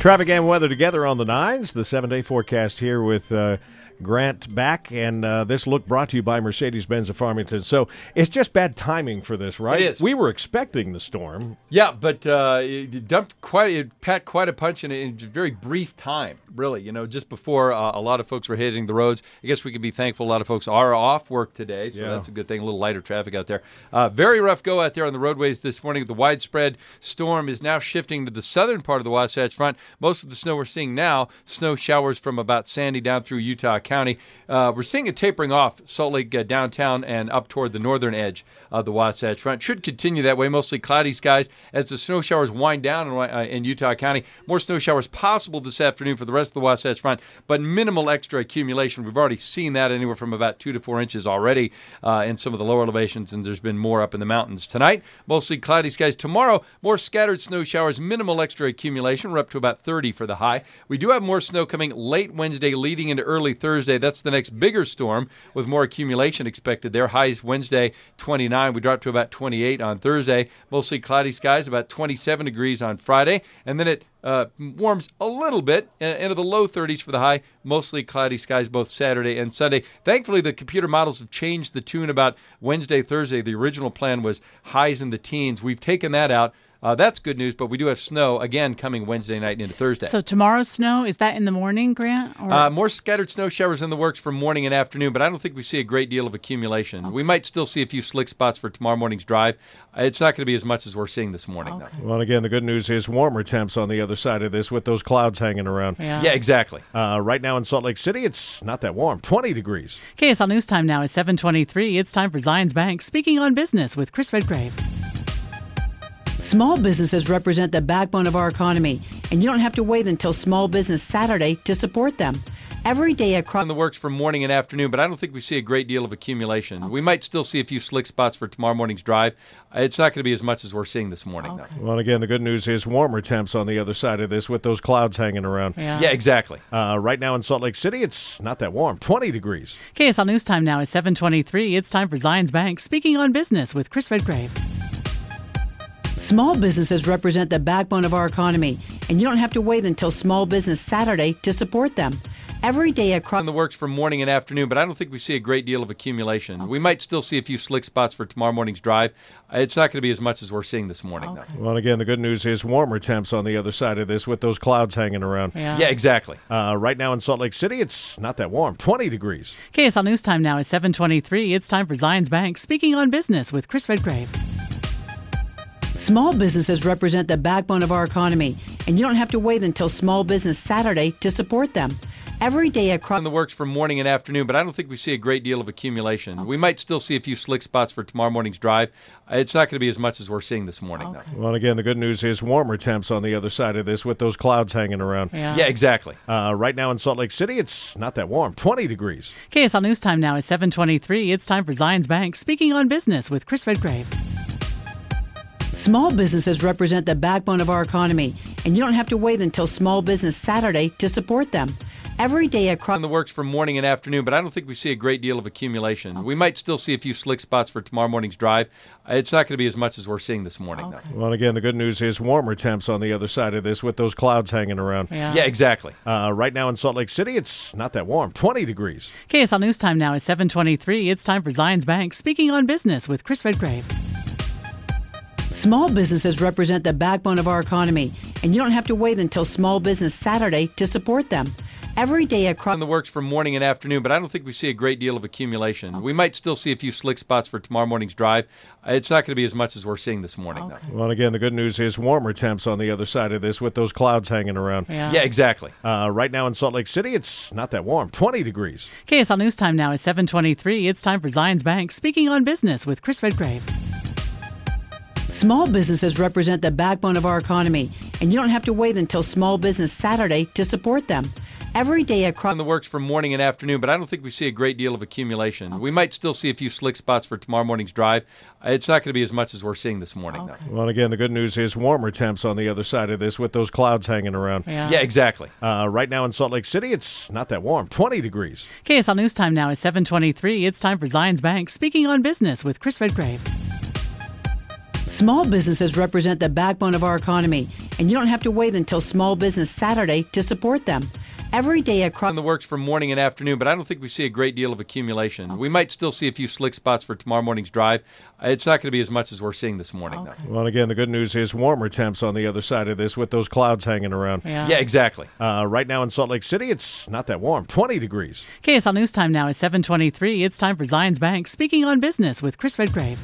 Traffic and weather together on the 9s. The 7-day forecast here with Grant back, and this look brought to you by Mercedes-Benz of Farmington. So it's just bad timing for this, right? It is. We were expecting the storm. Yeah, but it packed quite a punch in a very brief time, really. You know, just before a lot of folks were hitting the roads. I guess we can be thankful a lot of folks are off work today, so that's a good thing. A little lighter traffic out there. Very rough go out there on the roadways this morning. The widespread storm is now shifting to the southern part of the Wasatch Front. Most of the snow we're seeing now, snow showers from about Sandy down through Utah County. We're seeing it tapering off Salt Lake downtown and up toward the northern edge of the Wasatch Front. Should continue that way, mostly cloudy skies as the snow showers wind down in Utah County. More snow showers possible this afternoon for the rest of the Wasatch Front, but minimal extra accumulation. We've already seen that anywhere from about 2 to 4 inches already in some of the lower elevations, and there's been more up in the mountains. Tonight, mostly cloudy skies. Tomorrow, more scattered snow showers, minimal extra accumulation. We're up to about 30 for the high. We do have more snow coming late Wednesday leading into early Thursday. That's the next bigger storm with more accumulation expected there. Highs Wednesday, 29. We drop to about 28 on Thursday. Mostly cloudy skies, about 27 degrees on Friday. And then it warms a little bit into the low 30s for the high. Mostly cloudy skies both Saturday and Sunday. Thankfully, the computer models have changed the tune about Wednesday, Thursday. The original plan was highs in the teens. We've taken that out. That's good news, but we do have snow, again, coming Wednesday night into Thursday. So tomorrow's snow, is that in the morning, Grant? Or? More scattered snow showers in the works for morning and afternoon, but I don't think we see a great deal of accumulation. Okay. We might still see a few slick spots for tomorrow morning's drive. It's not going to be as much as we're seeing this morning, though. Well, again, the good news is warmer temps on the other side of this with those clouds hanging around. Yeah, exactly. Right now in Salt Lake City, it's not that warm, 20 degrees. KSL News Time now is 7:23. It's time for Zions Bank Speaking on Business with Chris Redgrave. Small businesses represent the backbone of our economy, and you don't have to wait until Small Business Saturday to support them. Every day across in the works for morning and afternoon, but I don't think we see a great deal of accumulation. Okay. We might still see a few slick spots for tomorrow morning's drive. It's not going to be as much as we're seeing this morning, though. Well, again, the good news is warmer temps on the other side of this with those clouds hanging around. Yeah, exactly. Right now in Salt Lake City, it's not that warm, 20 degrees. KSL News Time now is 7:23. It's time for Zions Bank Speaking on Business with Chris Redgrave. Small businesses represent the backbone of our economy, and you don't have to wait until Small Business Saturday to support them. Every day across in the works for morning and afternoon, but I don't think we see a great deal of accumulation. Okay. We might still see a few slick spots for tomorrow morning's drive. It's not going to be as much as we're seeing this morning, though. Well, again, the good news is warmer temps on the other side of this with those clouds hanging around. Yeah, exactly. Right now in Salt Lake City, it's not that warm, 20 degrees. KSL News Time now is 7:23. It's time for Zions Bank Speaking on Business with Chris Redgrave. Small businesses represent the backbone of our economy, and you don't have to wait until Small Business Saturday to support them. Every day across in the works for morning and afternoon, but I don't think we see a great deal of accumulation. Okay. We might still see a few slick spots for tomorrow morning's drive. It's not going to be as much as we're seeing this morning, though. Well, again, the good news is warmer temps on the other side of this with those clouds hanging around. Yeah, exactly. Right now in Salt Lake City, it's not that warm, 20 degrees. KSL News Time now is 7:23. It's time for Zions Bank Speaking on Business with Chris Redgrave. Small businesses represent the backbone of our economy, and you don't have to wait until Small Business Saturday to support them. Every day across in the works for morning and afternoon, but I don't think we see a great deal of accumulation. Okay. We might still see a few slick spots for tomorrow morning's drive. It's not going to be as much as we're seeing this morning, though. Well, again, the good news is warmer temps on the other side of this with those clouds hanging around. Yeah, exactly. Right now in Salt Lake City, it's not that warm, 20 degrees. KSL News Time now is 7:23. It's time for Zions Bank Speaking on Business with Chris Redgrave. Small businesses represent the backbone of our economy, and you don't have to wait until Small Business Saturday to support them. Every day across in the works for morning and afternoon, but I don't think we see a great deal of accumulation. Okay. We might still see a few slick spots for tomorrow morning's drive. It's not going to be as much as we're seeing this morning, though. Well, again, the good news is warmer temps on the other side of this with those clouds hanging around. Yeah, exactly. Right now in Salt Lake City, it's not that warm, 20 degrees. KSL News Time now is 7:23. It's time for Zions Bank Speaking on Business with Chris Redgrave. Small businesses represent the backbone of our economy, and you don't have to wait until Small Business Saturday to support them. Every day across in the works for morning and afternoon, but I don't think we see a great deal of accumulation. Okay. We might still see a few slick spots for tomorrow morning's drive. It's not going to be as much as we're seeing this morning, though. Well, again, the good news is warmer temps on the other side of this with those clouds hanging around. Yeah, exactly. Right now in Salt Lake City, it's not that warm, 20 degrees. KSL News Time now is 7:23. It's time for Zions Bank Speaking on Business with Chris Redgrave. Small businesses represent the backbone of our economy, and you don't have to wait until Small Business Saturday to support them. Every day across in the works for morning and afternoon, but I don't think we see a great deal of accumulation. Okay. We might still see a few slick spots for tomorrow morning's drive. It's not going to be as much as we're seeing this morning, though. Well, again, the good news is warmer temps on the other side of this with those clouds hanging around. Yeah, exactly. Right now in Salt Lake City, it's not that warm, 20 degrees. KSL News Time now is 7:23. It's time for Zions Bank Speaking on Business with Chris Redgrave.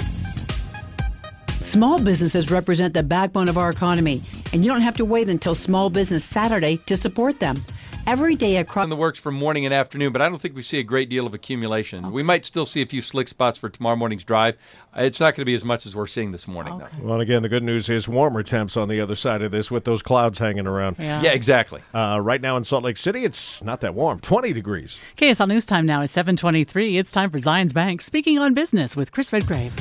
Small businesses represent the backbone of our economy, and you don't have to wait until Small Business Saturday to support them. Every day across in the works for morning and afternoon, but I don't think we see a great deal of accumulation. Okay. We might still see a few slick spots for tomorrow morning's drive. It's not going to be as much as we're seeing this morning, though. Well, again, the good news is warmer temps on the other side of this with those clouds hanging around. Yeah, exactly. Right now in Salt Lake City, it's not that warm, 20 degrees. KSL News Time now is 7:23. It's time for Zions Bank Speaking on Business with Chris Redgrave.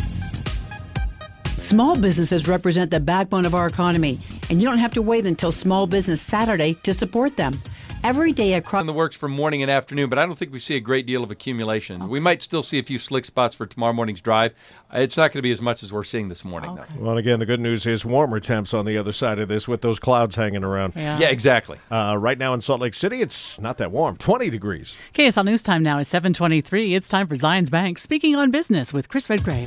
Small businesses represent the backbone of our economy, and you don't have to wait until Small Business Saturday to support them. Every day across in the works for morning and afternoon, but I don't think we see a great deal of accumulation. We might still see a few slick spots for tomorrow morning's drive. It's not going to be as much as we're seeing this morning, though. Well, again, the good news is warmer temps on the other side of this with those clouds hanging around. Yeah, exactly. Right now in Salt Lake City, it's not that warm, 20 degrees. KSL News Time now is 7:23. It's time for Zions Bank Speaking on Business with Chris Redgrave.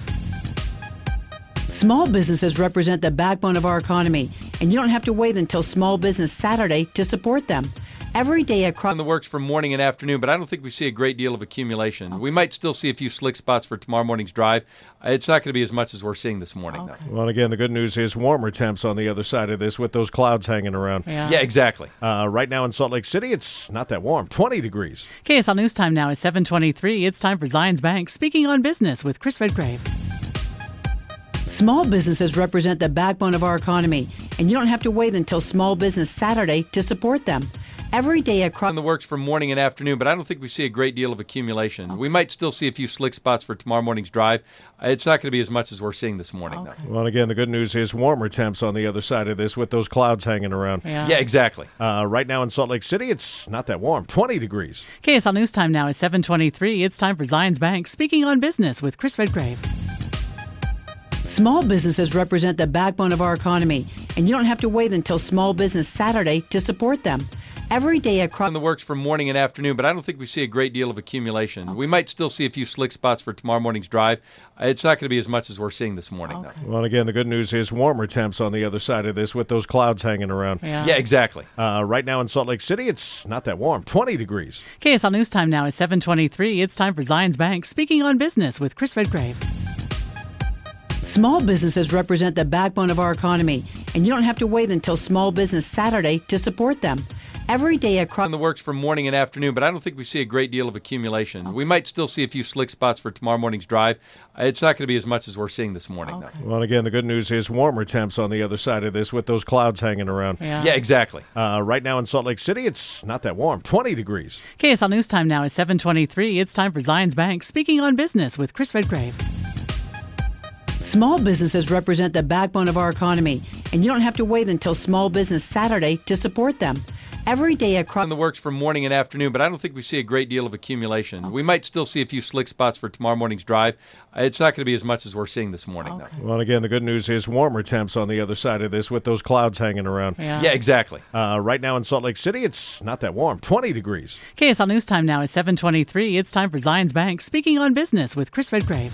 Small businesses represent the backbone of our economy, and you don't have to wait until Small Business Saturday to support them. Every day across in the works for morning and afternoon, but I don't think we see a great deal of accumulation. We might still see a few slick spots for tomorrow morning's drive. It's not going to be as much as we're seeing this morning, though. Well, again, the good news is warmer temps on the other side of this with those clouds hanging around. Yeah, exactly. Right now in Salt Lake City, it's not that warm, 20 degrees. KSL News Time now is 7:23. It's time for Zions Bank Speaking on Business with Chris Redgrave. Small businesses represent the backbone of our economy, and you don't have to wait until Small Business Saturday to support them. Every day across in the works for morning and afternoon, but I don't think we see a great deal of accumulation. We might still see a few slick spots for tomorrow morning's drive. It's not going to be as much as we're seeing this morning, though. Well, again, the good news is warmer temps on the other side of this with those clouds hanging around. Yeah, exactly. Right now in Salt Lake City, it's not that warm, 20 degrees. KSL News Time now is 7:23. It's time for Zions Bank Speaking on Business with Chris Redgrave. Small businesses represent the backbone of our economy, and you don't have to wait until Small Business Saturday to support them. Every day across in the works for morning and afternoon, but I don't think we see a great deal of accumulation. We might still see a few slick spots for tomorrow morning's drive. It's not going to be as much as we're seeing this morning, though. Well, again, the good news is warmer temps on the other side of this with those clouds hanging around. Yeah, exactly. Right now in Salt Lake City, it's not that warm, 20 degrees. KSL News Time now is 7:23. It's time for Zions Bank Speaking on Business with Chris Redgrave. Small businesses represent the backbone of our economy, and you don't have to wait until Small Business Saturday to support them. Every day across in the works for morning and afternoon, but I don't think we see a great deal of accumulation. We might still see a few slick spots for tomorrow morning's drive. It's not going to be as much as we're seeing this morning, though. Well, again, the good news is warmer temps on the other side of this with those clouds hanging around. Yeah, exactly. Right now in Salt Lake City, it's not that warm, 20 degrees. KSL News Time now is 7:23. It's time for Zions Bank Speaking on Business with Chris Redgrave. Small businesses represent the backbone of our economy, and you don't have to wait until Small Business Saturday to support them. Every day across in the works for morning and afternoon, but I don't think we see a great deal of accumulation. We might still see a few slick spots for tomorrow morning's drive. It's not going to be as much as we're seeing this morning, though. Well, again, the good news is warmer temps on the other side of this with those clouds hanging around. Yeah, exactly. Right now in Salt Lake City, it's not that warm, 20 degrees. KSL News Time now is 7:23. It's time for Zions Bank Speaking on Business with Chris Redgrave.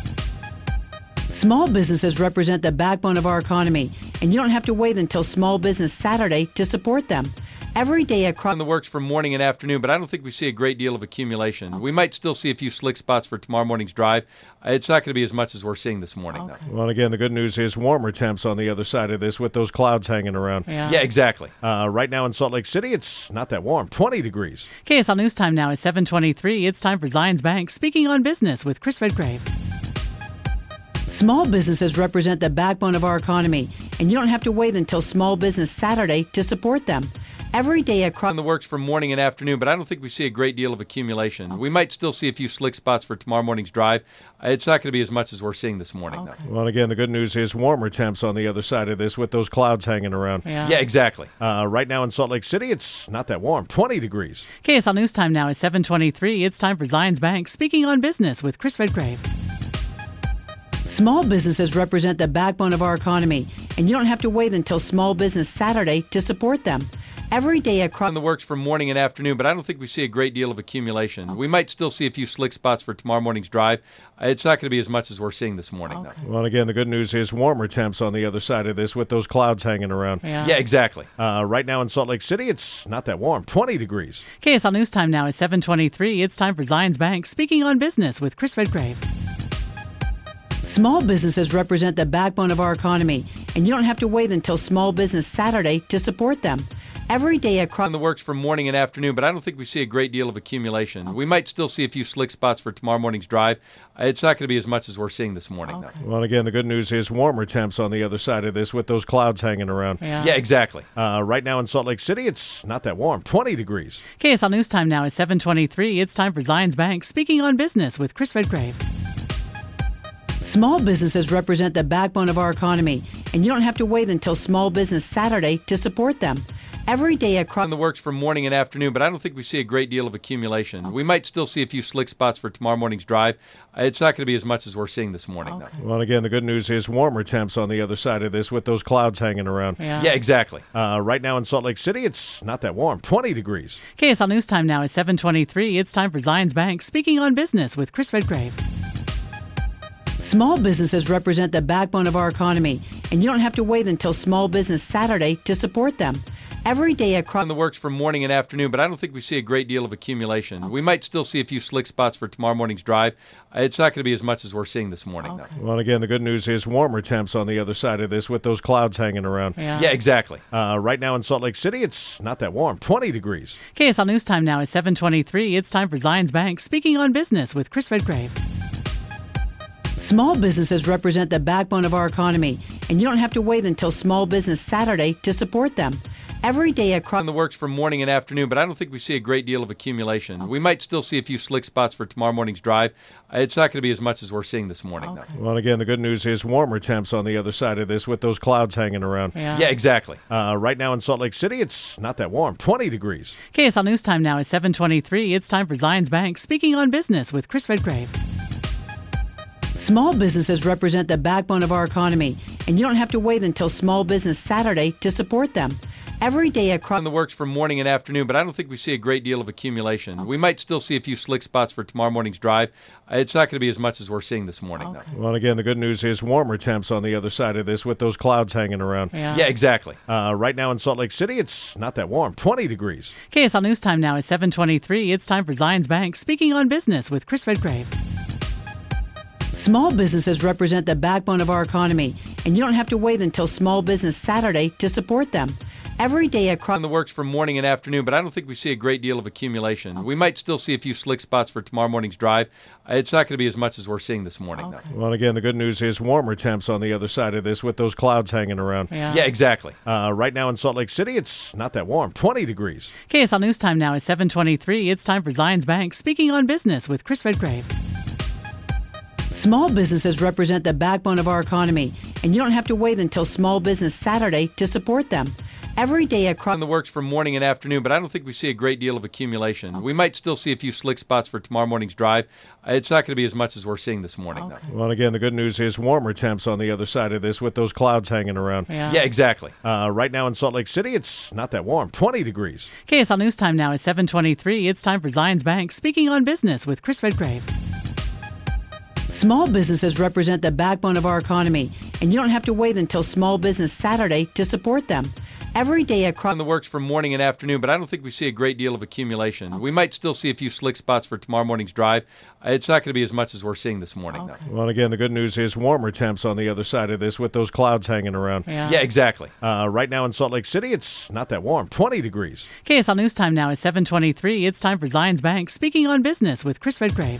Small businesses represent the backbone of our economy, and you don't have to wait until Small Business Saturday to support them. Every day across in the works for morning and afternoon, but I don't think we see a great deal of accumulation. We might still see a few slick spots for tomorrow morning's drive. It's not going to be as much as we're seeing this morning, though. Well, again, the good news is warmer temps on the other side of this with those clouds hanging around. Yeah, exactly. Right now in Salt Lake City, it's not that warm, 20 degrees. KSL News Time now is 7:23. It's time for Zions Bank Speaking on Business with Chris Redgrave. Small businesses represent the backbone of our economy, and you don't have to wait until Small Business Saturday to support them. Every day across in the works for morning and afternoon, but I don't think we see a great deal of accumulation. We might still see a few slick spots for tomorrow morning's drive. It's not going to be as much as we're seeing this morning, though. Well, again, the good news is warmer temps on the other side of this with those clouds hanging around. Yeah, exactly. Right now in Salt Lake City, it's not that warm, 20 degrees. KSL News Time now is 7:23. It's time for Zions Bank Speaking on Business with Chris Redgrave. Small businesses represent the backbone of our economy, and you don't have to wait until Small Business Saturday to support them. Every day across in the works for morning and afternoon, but I don't think we see a great deal of accumulation. Okay. We might still see a few slick spots for tomorrow morning's drive. It's not going to be as much as we're seeing this morning, though. Well, again, the good news is warmer temps on the other side of this with those clouds hanging around. Yeah, exactly. Right now in Salt Lake City, it's not that warm, 20 degrees. KSL News Time now is 7:23. It's time for Zions Bank Speaking on Business with Chris Redgrave. Small businesses represent the backbone of our economy, and you don't have to wait until Small Business Saturday to support them. Every day across in the works for morning and afternoon, but I don't think we see a great deal of accumulation. Okay. We might still see a few slick spots for tomorrow morning's drive. It's not going to be as much as we're seeing this morning, though. Well, again, the good news is warmer temps on the other side of this with those clouds hanging around. Yeah, exactly. Right now in Salt Lake City, it's not that warm, 20 degrees. KSL News Time now is 7:23. It's time for Zions Bank Speaking on Business with Chris Redgrave. Small businesses represent the backbone of our economy, and you don't have to wait until Small Business Saturday to support them. Every day across in the works for morning and afternoon, but I don't think we see a great deal of accumulation. Okay. We might still see a few slick spots for tomorrow morning's drive. It's not going to be as much as we're seeing this morning, though. Well, again, the good news is warmer temps on the other side of this with those clouds hanging around. Yeah, exactly. Right now in Salt Lake City, it's not that warm, 20 degrees. KSL News Time now is 7:23. It's time for Zions Bank Speaking on Business with Chris Redgrave. Small businesses represent the backbone of our economy, and you don't have to wait until Small Business Saturday to support them. Every day across in the works for morning and afternoon, but I don't think we see a great deal of accumulation. Okay. We might still see a few slick spots for tomorrow morning's drive. It's not going to be as much as we're seeing this morning, though. Well, again, the good news is warmer temps on the other side of this with those clouds hanging around. Yeah, exactly. Right now in Salt Lake City, it's not that warm, 20 degrees. KSL News Time now is 7:23. It's time for Zions Bank Speaking on Business with Chris Redgrave. Small businesses represent the backbone of our economy, and you don't have to wait until Small Business Saturday to support them. Every day across in the works for morning and afternoon, but I don't think we see a great deal of accumulation. Okay. We might still see a few slick spots for tomorrow morning's drive. It's not going to be as much as we're seeing this morning, though. Well, again, the good news is warmer temps on the other side of this with those clouds hanging around. Yeah, exactly. Right now in Salt Lake City, it's not that warm, 20 degrees. KSL News Time now is 7:23. It's time for Zions Bank Speaking on Business with Chris Redgrave. Small businesses represent the backbone of our economy, and you don't have to wait until Small Business Saturday to support them. Every day across in the works for morning and afternoon, but I don't think we see a great deal of accumulation. Okay. We might still see a few slick spots for tomorrow morning's drive. It's not going to be as much as we're seeing this morning, though. Well, again, the good news is warmer temps on the other side of this with those clouds hanging around. Yeah, exactly. Right now in Salt Lake City, it's not that warm, 20 degrees. KSL News Time now is 7:23. It's time for Zions Bank Speaking on Business with Chris Redgrave. Small businesses represent the backbone of our economy, and you don't have to wait until Small Business Saturday to support them. Every day across in the works for morning and afternoon, but I don't think we see a great deal of accumulation. Okay. We might still see a few slick spots for tomorrow morning's drive. It's not going to be as much as we're seeing this morning, though. Well, again, the good news is warmer temps on the other side of this with those clouds hanging around. Yeah, exactly. Right now in Salt Lake City, it's not that warm, 20 degrees. KSL News Time now is 7:23. It's time for Zions Bank Speaking on Business with Chris Redgrave. Small businesses represent the backbone of our economy, and you don't have to wait until Small Business Saturday to support them. Every day across in the works for morning and afternoon, but I don't think we see a great deal of accumulation. Okay. We might still see a few slick spots for tomorrow morning's drive. It's not going to be as much as we're seeing this morning, though. Well, again, the good news is warmer temps on the other side of this with those clouds hanging around. Yeah, exactly. Right now in Salt Lake City, it's not that warm, 20 degrees. KSL News Time now is 7:23. It's time for Zions Bank Speaking on Business with Chris Redgrave. Small businesses represent the backbone of our economy, and you don't have to wait until Small Business Saturday to support them. Every day across in the works for morning and afternoon, but I don't think we see a great deal of accumulation. Okay. We might still see a few slick spots for tomorrow morning's drive. It's not going to be as much as we're seeing this morning, though. Well, again, the good news is warmer temps on the other side of this with those clouds hanging around. Yeah, exactly. Right now in Salt Lake City, it's not that warm, 20 degrees. KSL News Time now is 7:23. It's time for Zions Bank Speaking on Business with Chris Redgrave.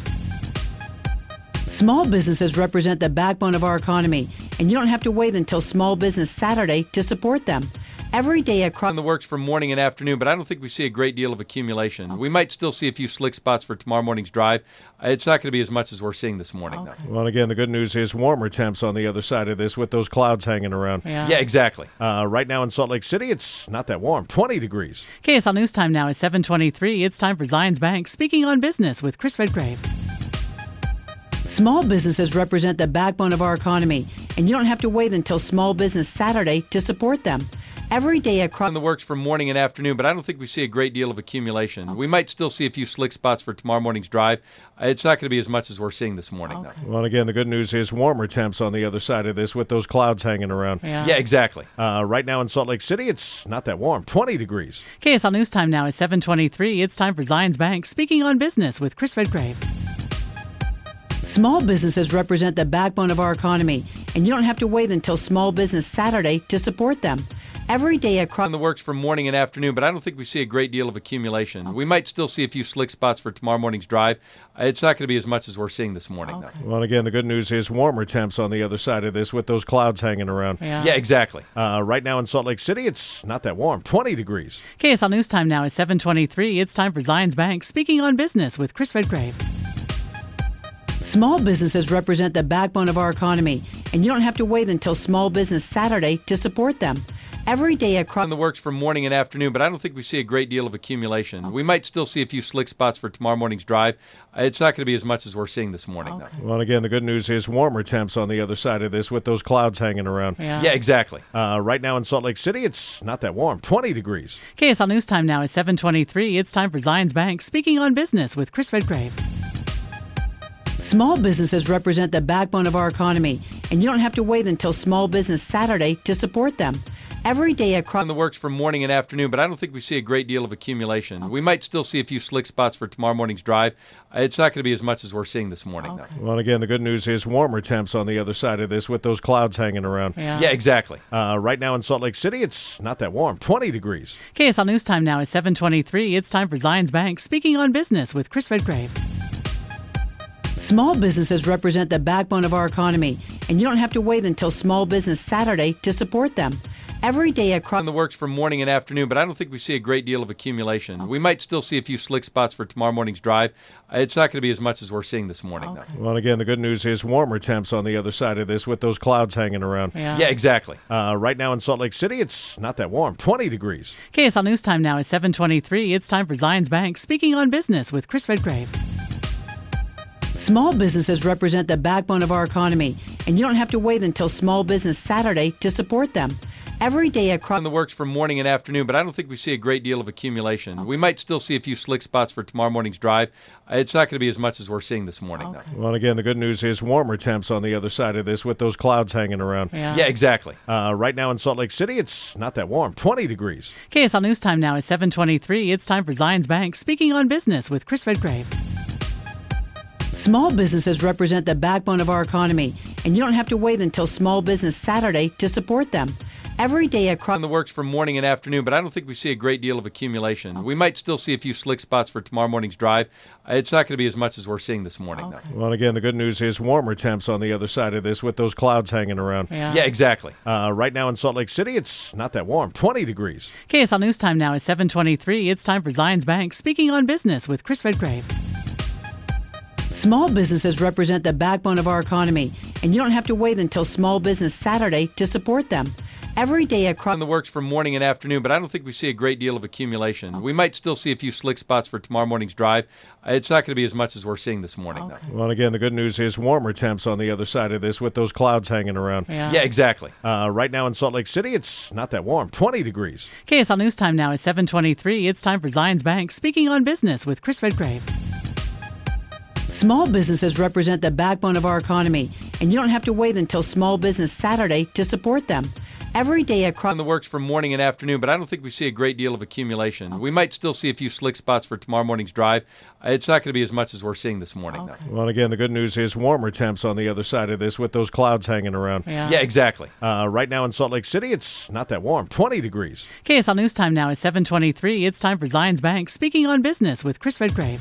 Small businesses represent the backbone of our economy, and you don't have to wait until Small Business Saturday to support them. Every day across in the works for morning and afternoon, but I don't think we see a great deal of accumulation. Okay. We might still see a few slick spots for tomorrow morning's drive. It's not going to be as much as we're seeing this morning, though. Well, again, the good news is warmer temps on the other side of this with those clouds hanging around. Yeah, exactly. Right now in Salt Lake City, it's not that warm, 20 degrees. KSL News Time now is 7:23. It's time for Zions Bank Speaking on Business with Chris Redgrave. Small businesses represent the backbone of our economy, and you don't have to wait until Small Business Saturday to support them. Every day across in the works for morning and afternoon, but I don't think we see a great deal of accumulation. Okay. We might still see a few slick spots for tomorrow morning's drive. It's not going to be as much as we're seeing this morning, though. Well, again, the good news is warmer temps on the other side of this with those clouds hanging around. Yeah, exactly. Right now in Salt Lake City, it's not that warm, 20 degrees. KSL News Time now is 7:23. It's time for Zions Bank Speaking on Business with Chris Redgrave. Small businesses represent the backbone of our economy, and you don't have to wait until Small Business Saturday to support them. Every day across in the works for morning and afternoon, but I don't think we see a great deal of accumulation. We might still see a few slick spots for tomorrow morning's drive. It's not going to be as much as we're seeing this morning, though. Well, again, the good news is warmer temps on the other side of this with those clouds hanging around. Yeah, exactly. Right now in Salt Lake City, it's not that warm, 20 degrees. KSL News Time now is 7:23. It's time for Zions Bank Speaking on Business with Chris Redgrave. Small businesses represent the backbone of our economy, and you don't have to wait until Small Business Saturday to support them. Every day across in the works for morning and afternoon, but I don't think we see a great deal of accumulation. We might still see a few slick spots for tomorrow morning's drive. It's not going to be as much as we're seeing this morning, though. Well, again, the good news is warmer temps on the other side of this with those clouds hanging around. Yeah, exactly. Right now in Salt Lake City, it's not that warm, 20 degrees. KSL News Time now is 7:23. It's time for Zions Bank Speaking on Business with Chris Redgrave. Small businesses represent the backbone of our economy, and you don't have to wait until Small Business Saturday to support them. Every day across in the works for morning and afternoon, but I don't think we see a great deal of accumulation. We might still see a few slick spots for tomorrow morning's drive. It's not going to be as much as we're seeing this morning, though. Well, again, the good news is warmer temps on the other side of this with those clouds hanging around. Yeah, exactly. Right now in Salt Lake City, it's not that warm, 20 degrees. KSL News Time now is 7:23. It's time for Zions Bank Speaking on Business with Chris Redgrave. Small businesses represent the backbone of our economy, and you don't have to wait until Small Business Saturday to support them. Every day across in the works for morning and afternoon, but I don't think we see a great deal of accumulation. We might still see a few slick spots for tomorrow morning's drive. It's not going to be as much as we're seeing this morning, though. Well, again, the good news is warmer temps on the other side of this with those clouds hanging around. Yeah, exactly. Right now in Salt Lake City, it's not that warm, 20 degrees. KSL News Time now is 7:23. It's time for Zions Bank Speaking on Business with Chris Redgrave. Small businesses represent the backbone of our economy, and you don't have to wait until Small Business Saturday to support them. Every day across in the works for morning and afternoon, but I don't think we see a great deal of accumulation. We might still see a few slick spots for tomorrow morning's drive. It's not going to be as much as we're seeing this morning, though. Well, again, the good news is warmer temps on the other side of this with those clouds hanging around. Yeah, exactly. Right now in Salt Lake City, it's not that warm, 20 degrees. KSL News Time now is 7:23. It's time for Zions Bank Speaking on Business with Chris Redgrave. Small businesses represent the backbone of our economy, and you don't have to wait until Small Business Saturday to support them. Every day across in the works for morning and afternoon, but I don't think we see a great deal of accumulation. We might still see a few slick spots for tomorrow morning's drive. It's not going to be as much as we're seeing this morning, though. Well, again, the good news is warmer temps on the other side of this with those clouds hanging around. Yeah, exactly. Right now in Salt Lake City, it's not that warm, 20 degrees. KSL News Time now is 7:23. It's time for Zions Bank Speaking on Business with Chris Redgrave. Small businesses represent the backbone of our economy, and you don't have to wait until Small Business Saturday to support them. Every day across in the works for morning and afternoon, but I don't think we see a great deal of accumulation. We might still see a few slick spots for tomorrow morning's drive. It's not going to be as much as we're seeing this morning, though. Well, again, the good news is warmer temps on the other side of this with those clouds hanging around. Yeah, exactly. Right now in Salt Lake City, it's not that warm, 20 degrees. KSL News Time now is 7:23. It's time for Zions Bank Speaking on Business with Chris Redgrave. Small businesses represent the backbone of our economy, and you don't have to wait until Small Business Saturday to support them. Every day across in the works for morning and afternoon, but I don't think we see a great deal of accumulation. We might still see a few slick spots for tomorrow morning's drive. It's not going to be as much as we're seeing this morning, though. Well, again, the good news is warmer temps on the other side of this with those clouds hanging around. Yeah, exactly. Right now in Salt Lake City, it's not that warm, 20 degrees. KSL News Time now is 7:23. It's time for Zions Bank Speaking on Business with Chris Redgrave.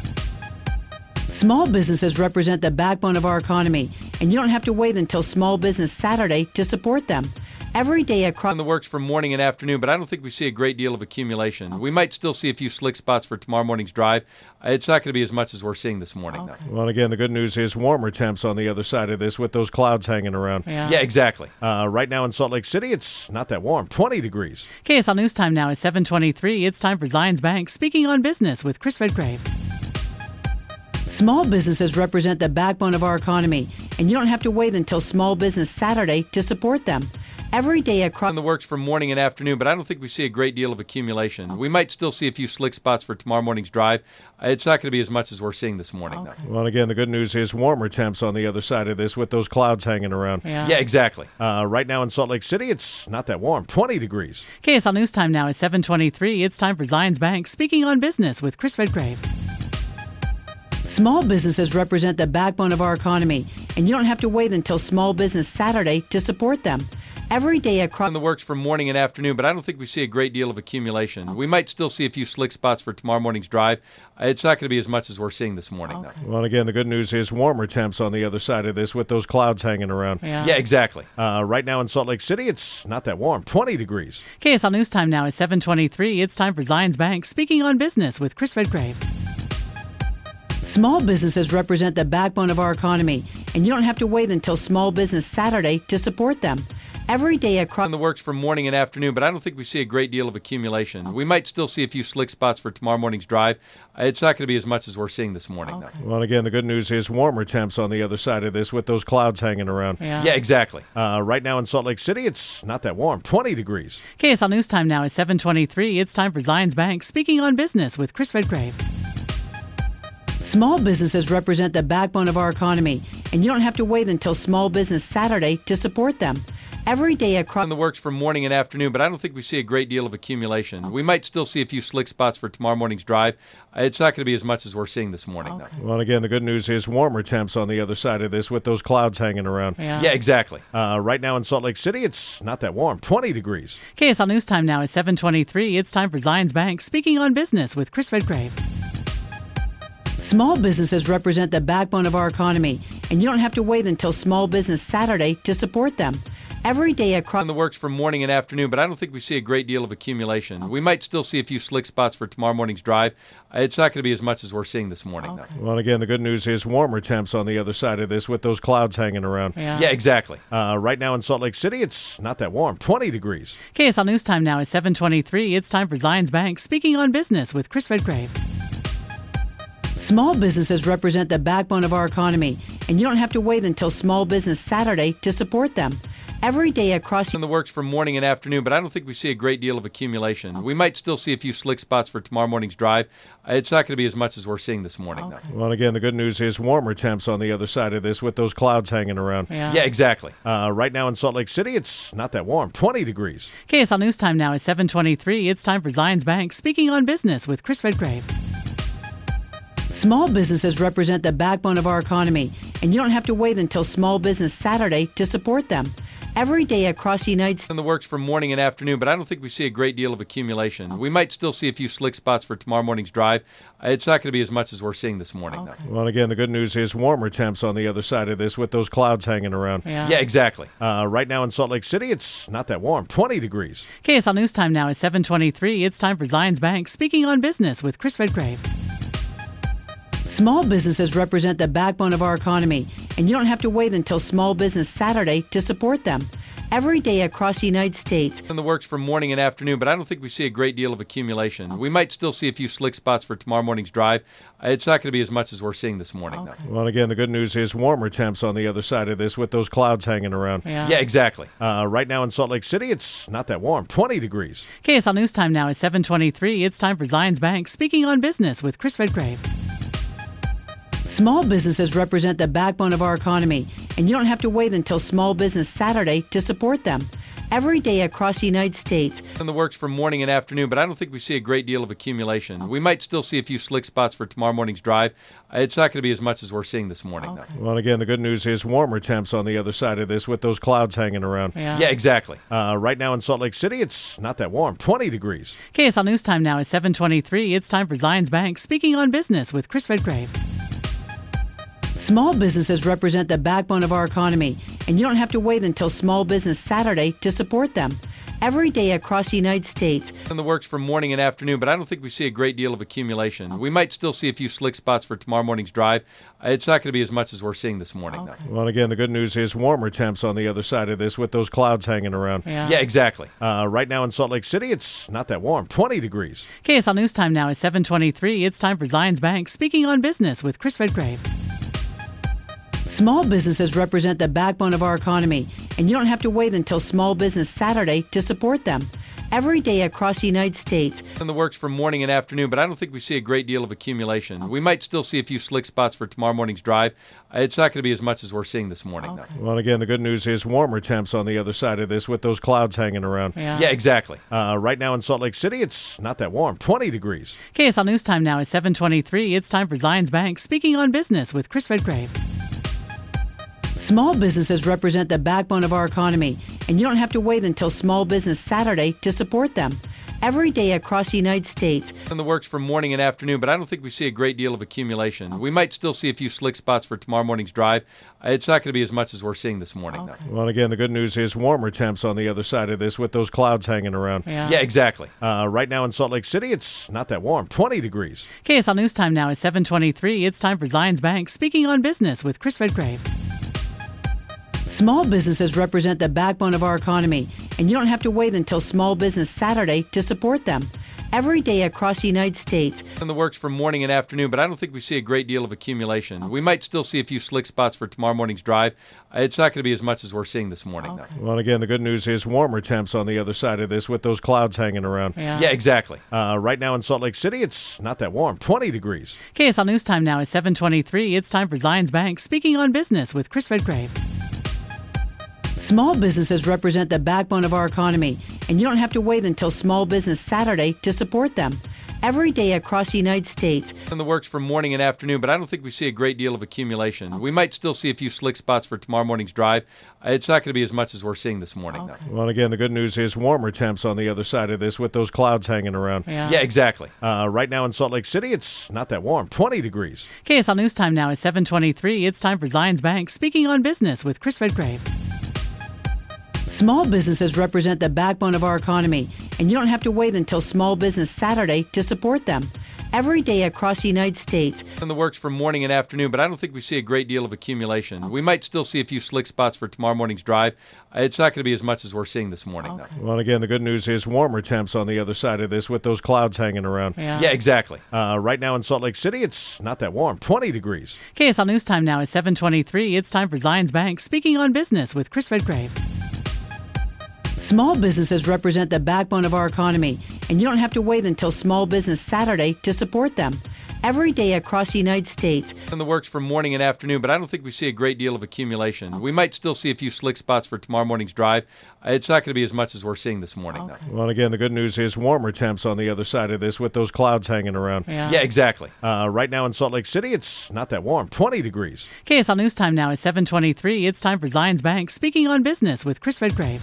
Small businesses represent the backbone of our economy, and you don't have to wait until Small Business Saturday to support them. Every day across in the works for morning and afternoon, but I don't think we see a great deal of accumulation. We might still see a few slick spots for tomorrow morning's drive. It's not going to be as much as we're seeing this morning, though. Well, again, the good news is warmer temps on the other side of this with those clouds hanging around. Yeah, exactly. Right now in Salt Lake City, it's not that warm, 20 degrees. KSL News Time now is 7:23. It's time for Zions Bank Speaking on Business with Chris Redgrave. Small businesses represent the backbone of our economy, and you don't have to wait until Small Business Saturday to support them. Every day across in the works for morning and afternoon, but I don't think we see a great deal of accumulation. We might still see a few slick spots for tomorrow morning's drive. It's not going to be as much as we're seeing this morning, though. Well, again, the good news is warmer temps on the other side of this with those clouds hanging around. Yeah, exactly. Right now in Salt Lake City, it's not that warm, 20 degrees. KSL News Time now is 7:23. It's time for Zions Bank Speaking on Business with Chris Redgrave. Small businesses represent the backbone of our economy, and you don't have to wait until Small Business Saturday to support them. Every day across in the works for morning and afternoon, but I don't think we see a great deal of accumulation. We might still see a few slick spots for tomorrow morning's drive. It's not going to be as much as we're seeing this morning, though. Well, again, the good news is warmer temps on the other side of this with those clouds hanging around. Yeah, exactly. Right now in Salt Lake City, it's not that warm, 20 degrees. KSL News Time now is 7:23. It's time for Zions Bank Speaking on Business with Chris Redgrave. Small businesses represent the backbone of our economy, and you don't have to wait until Small Business Saturday to support them. Every day across in the works for morning and afternoon, but I don't think we see a great deal of accumulation. We might still see a few slick spots for tomorrow morning's drive. It's not going to be as much as we're seeing this morning, though. Well, again, the good news is warmer temps on the other side of this with those clouds hanging around. Yeah, exactly. Right now in Salt Lake City, it's not that warm, 20 degrees. KSL News Time now is 7:23. It's time for Zions Bank Speaking on Business with Chris Redgrave. Small businesses represent the backbone of our economy, and you don't have to wait until Small Business Saturday to support them. Every day across in the works for morning and afternoon, but I don't think we see a great deal of accumulation. We might still see a few slick spots for tomorrow morning's drive. It's not going to be as much as we're seeing this morning, though. Well, again, the good news is warmer temps on the other side of this with those clouds hanging around. Yeah, exactly. Right now in Salt Lake City, it's not that warm, 20 degrees. KSL News Time now is 7:23. It's time for Zions Bank Speaking on Business with Chris Redgrave. Small businesses represent the backbone of our economy, and you don't have to wait until Small Business Saturday to support them. Every day across in the works for morning and afternoon, but I don't think we see a great deal of accumulation. We might still see a few slick spots for tomorrow morning's drive. It's not going to be as much as we're seeing this morning, though. Well, again, the good news is warmer temps on the other side of this with those clouds hanging around. Yeah, exactly. Right now in Salt Lake City, it's not that warm, 20 degrees. KSL News Time now is 7:23. It's time for Zions Bank Speaking on Business with Chris Redgrave. Small businesses represent the backbone of our economy, and you don't have to wait until Small Business Saturday to support them. Every day across in the works for morning and afternoon, but I don't think we see a great deal of accumulation. We might still see a few slick spots for tomorrow morning's drive. It's not going to be as much as we're seeing this morning, though. Well, again, the good news is warmer temps on the other side of this with those clouds hanging around. Yeah, exactly. Right now in Salt Lake City, it's not that warm, 20 degrees. KSL News Time now is 7:23. It's time for Zions Bank Speaking on Business with Chris Redgrave. Small businesses represent the backbone of our economy, and you don't have to wait until Small Business Saturday to support them. Every day across the United States in the works for morning and afternoon, but I don't think we see a great deal of accumulation. We might still see a few slick spots for tomorrow morning's drive. It's not going to be as much as we're seeing this morning, though. Well, again, the good news is warmer temps on the other side of this with those clouds hanging around. Yeah, exactly. Right now in Salt Lake City, it's not that warm, 20 degrees. KSL News Time now is 7:23. It's time for Zions Bank Speaking on Business with Chris Redgrave. Small businesses represent the backbone of our economy, and you don't have to wait until Small Business Saturday to support them. Every day across the United States in the works for morning and afternoon, but I don't think we see a great deal of accumulation. We might still see a few slick spots for tomorrow morning's drive. It's not going to be as much as we're seeing this morning, though. Well, again, the good news is warmer temps on the other side of this with those clouds hanging around. Yeah, exactly. Right now in Salt Lake City, it's not that warm, 20 degrees. KSL News Time now is 7:23. It's time for Zions Bank Speaking on Business with Chris Redgrave. Small businesses represent the backbone of our economy, and you don't have to wait until Small Business Saturday to support them. Every day across the United States in the works for morning and afternoon, but I don't think we see a great deal of accumulation. We might still see a few slick spots for tomorrow morning's drive. It's not going to be as much as we're seeing this morning, though. Well, again, the good news is warmer temps on the other side of this with those clouds hanging around. Yeah, exactly. Right now in Salt Lake City, it's not that warm, 20 degrees. KSL News Time now is 7:23. It's time for Zions Bank Speaking on Business with Chris Redgrave. Small businesses represent the backbone of our economy, and you don't have to wait until Small Business Saturday to support them. every day across the United States. In the works for morning and afternoon, but I don't think we see a great deal of accumulation. Okay. We might still see a few slick spots for tomorrow morning's drive. It's not going to be as much as we're seeing this morning, though. Well, again, the good news is warmer temps on the other side of this with those clouds hanging around. Yeah, exactly. Right now in Salt Lake City, it's not that warm, 20 degrees. KSL News Time now is 7:23. It's time for Zions Bank Speaking on Business with Chris Redgrave. Small businesses represent the backbone of our economy, and you don't have to wait until Small Business Saturday to support them. Every day across the United States. In the works for morning and afternoon, but I don't think we see a great deal of accumulation. Okay. We might still see a few slick spots for tomorrow morning's drive. It's not going to be as much as we're seeing this morning, though. Well, again, the good news is warmer temps on the other side of this with those clouds hanging around. Yeah, exactly. Right now in Salt Lake City, it's not that warm, 20 degrees. KSL News Time now is 7:23. It's time for Zions Bank Speaking on Business with Chris Redgrave. Small businesses represent the backbone of our economy, and you don't have to wait until Small Business Saturday to support them. Every day across the United States. In the works for morning and afternoon, but I don't think we see a great deal of accumulation. Okay. We might still see a few slick spots for tomorrow morning's drive. It's not going to be as much as we're seeing this morning, though. Well, again, the good news is warmer temps on the other side of this with those clouds hanging around. Yeah, exactly. Right now in Salt Lake City, it's not that warm, 20 degrees. KSL News Time now is 7:23. It's time for Zions Bank Speaking on Business with Chris Redgrave. Small businesses represent the backbone of our economy, and you don't have to wait until Small Business Saturday to support them. Every day across the United States. In the works for morning and afternoon, but I don't think we see a great deal of accumulation. Okay. We might still see a few slick spots for tomorrow morning's drive. It's not going to be as much as we're seeing this morning, though. Well, again, the good news is warmer temps on the other side of this with those clouds hanging around. Yeah, exactly. Right now in Salt Lake City, it's not that warm, 20 degrees. KSL News Time now is 7:23. It's time for Zions Bank Speaking on Business with Chris Redgrave. Small businesses represent the backbone of our economy, and you don't have to wait until Small Business Saturday to support them. Every day across the United States. In the works for morning and afternoon, but I don't think we see a great deal of accumulation. Okay. We might still see a few slick spots for tomorrow morning's drive. It's not going to be as much as we're seeing this morning, though. Well, again, the good news is warmer temps on the other side of this with those clouds hanging around. Yeah, exactly. Right now in Salt Lake City, it's not that warm, 20 degrees. KSL News Time now is 7:23. It's time for Zions Bank Speaking on Business with Chris Redgrave. Small businesses represent the backbone of our economy, and you don't have to wait until Small Business Saturday to support them. Every day across the United States. In the works for morning and afternoon, but I don't think we see a great deal of accumulation. Okay. We might still see a few slick spots for tomorrow morning's drive. It's not going to be as much as we're seeing this morning, though. Well, again, the good news is warmer temps on the other side of this with those clouds hanging around. Yeah, exactly. Right now in Salt Lake City, it's not that warm, 20 degrees. KSL News Time now is 7:23. It's time for Zions Bank Speaking on Business with Chris Redgrave. Small businesses represent the backbone of our economy, and you don't have to wait until Small Business Saturday to support them. Every day across the United States. In the works for morning and afternoon, but I don't think we see a great deal of accumulation. Okay. We might still see a few slick spots for tomorrow morning's drive. It's not going to be as much as we're seeing this morning, though. Well, again, the good news is warmer temps on the other side of this with those clouds hanging around. Yeah, exactly. Right now in Salt Lake City, it's not that warm, 20 degrees. KSL News Time now is 7:23. It's time for Zions Bank Speaking on Business with Chris Redgrave.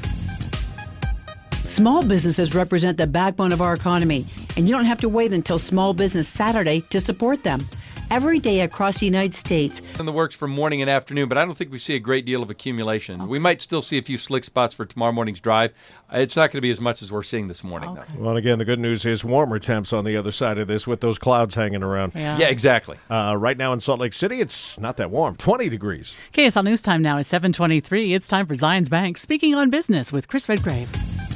Small businesses represent the backbone of our economy, and you don't have to wait until Small Business Saturday to support them. Every day across the United States. In the works for morning and afternoon, but I don't think we see a great deal of accumulation. Okay. We might still see a few slick spots for tomorrow morning's drive. It's not going to be as much as we're seeing this morning, though. Well, again, the good news is warmer temps on the other side of this with those clouds hanging around. Yeah, exactly. Right now in Salt Lake City, it's not that warm, 20 degrees. KSL News Time now is 7:23. It's time for Zions Bank Speaking on Business with Chris Redgrave.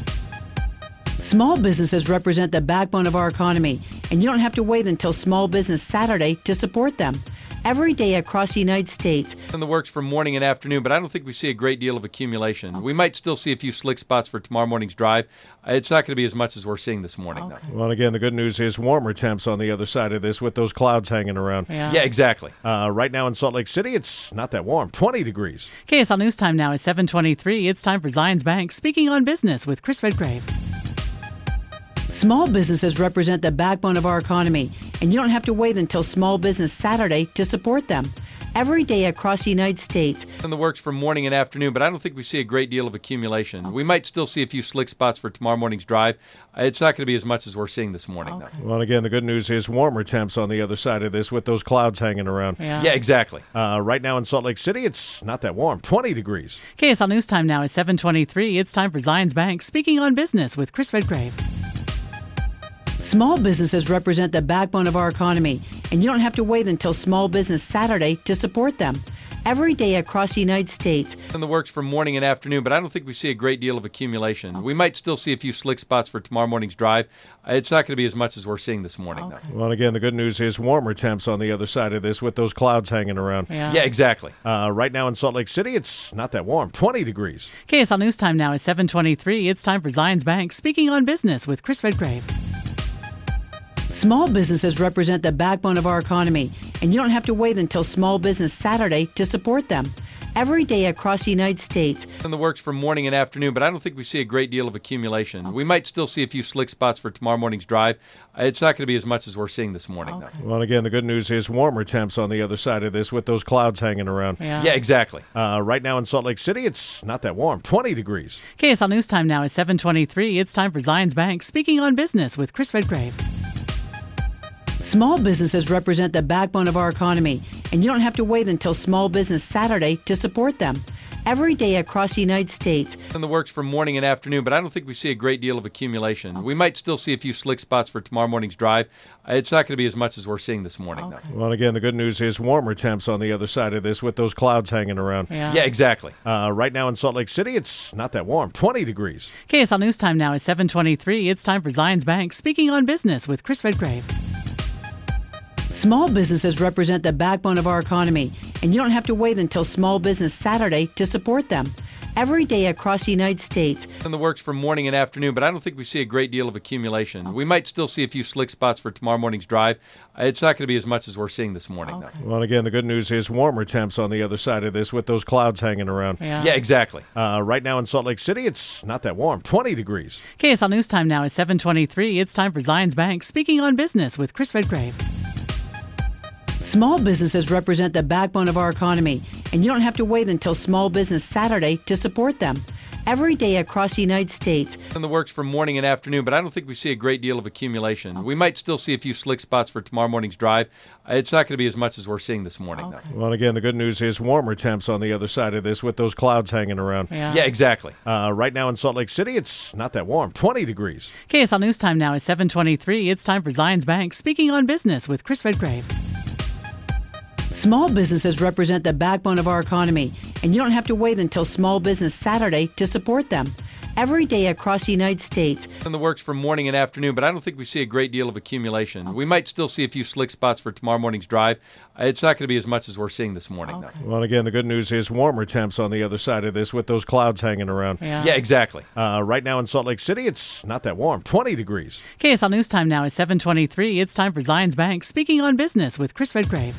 Small businesses represent the backbone of our economy, and you don't have to wait until Small Business Saturday to support them. Every day across the United States. In the works for morning and afternoon, but I don't think we see a great deal of accumulation. Okay. We might still see a few slick spots for tomorrow morning's drive. It's not going to be as much as we're seeing this morning, though. Well, again, the good news is warmer temps on the other side of this with those clouds hanging around. Yeah, exactly. Right now in Salt Lake City, it's not that warm, 20 degrees. KSL News Time now is 7:23. It's time for Zions Bank Speaking on Business with Chris Redgrave. Small businesses represent the backbone of our economy, and you don't have to wait until Small Business Saturday to support them. every day across the United States. In the works for morning and afternoon, but I don't think we see a great deal of accumulation. We might still see a few slick spots for tomorrow morning's drive. It's not going to be as much as we're seeing this morning, though. Well, again, the good news is warmer temps on the other side of this with those clouds hanging around. Yeah, exactly. Right now in Salt Lake City, it's not that warm, 20 degrees. KSL News Time now is 7:23. It's time for Zions Bank Speaking on Business with Chris Redgrave. Small businesses represent the backbone of our economy, and you don't have to wait until Small Business Saturday to support them. Every day across the United States. In the works for morning and afternoon, but I don't think we see a great deal of accumulation. We might still see a few slick spots for tomorrow morning's drive. It's not going to be as much as we're seeing this morning, though. Well, again, the good news is warmer temps on the other side of this with those clouds hanging around. Yeah, exactly. Right now in Salt Lake City, it's not that warm, 20 degrees. KSL News Time now is 7:23. It's time for Zions Bank Speaking on Business with Chris Redgrave. Small businesses represent the backbone of our economy, and you don't have to wait until Small Business Saturday to support them. Every day across the United States. In the works for morning and afternoon, but I don't think we see a great deal of accumulation. We might still see a few slick spots for tomorrow morning's drive. It's not going to be as much as we're seeing this morning, though. Well, again, the good news is warmer temps on the other side of this with those clouds hanging around. Yeah, exactly. Right now in Salt Lake City, it's not that warm, 20 degrees. KSL News Time now is 7:23. It's time for Zions Bank Speaking on Business with Chris Redgrave. Small businesses represent the backbone of our economy, and you don't have to wait until Small Business Saturday to support them. Every day across the United States. In the works for morning and afternoon, but I don't think we see a great deal of accumulation. We might still see a few slick spots for tomorrow morning's drive. It's not going to be as much as we're seeing this morning, though. Well, again, the good news is warmer temps on the other side of this with those clouds hanging around. Yeah, exactly. Right now in Salt Lake City, it's not that warm, 20 degrees. KSL News Time now is 7:23. It's time for Zions Bank Speaking on Business with Chris Redgrave. Small businesses represent the backbone of our economy, and you don't have to wait until Small Business Saturday to support them. Every day across the United States. In the works for morning and afternoon, but I don't think we see a great deal of accumulation. We might still see a few slick spots for tomorrow morning's drive. It's not going to be as much as we're seeing this morning, though. Well, again, the good news is warmer temps on the other side of this with those clouds hanging around. Yeah, exactly. Right now in Salt Lake City, it's not that warm, 20 degrees. KSL News Time now is 7:23. It's time for Zions Bank Speaking on Business with Chris Redgrave. Small businesses represent the backbone of our economy, and you don't have to wait until Small Business Saturday to support them. Every day across the United States. In the works for morning and afternoon, but I don't think we see a great deal of accumulation. We might still see a few slick spots for tomorrow morning's drive. It's not going to be as much as we're seeing this morning, though. Well, again, the good news is warmer temps on the other side of this with those clouds hanging around. Yeah, exactly. Right now in Salt Lake City, it's not that warm, 20 degrees. KSL News Time now is 7:23. It's time for Zions Bank Speaking on Business with Chris Redgrave. Small businesses represent the backbone of our economy, and you don't have to wait until Small Business Saturday to support them. Every day across the United States. In the works for morning and afternoon, but I don't think we see a great deal of accumulation. We might still see a few slick spots for tomorrow morning's drive. It's not going to be as much as we're seeing this morning, though. Well, again, the good news is warmer temps on the other side of this with those clouds hanging around. Yeah, exactly. Right now in Salt Lake City, it's not that warm, 20 degrees. KSL News Time now is 7:23. It's time for Zions Bank Speaking on Business with Chris Redgrave.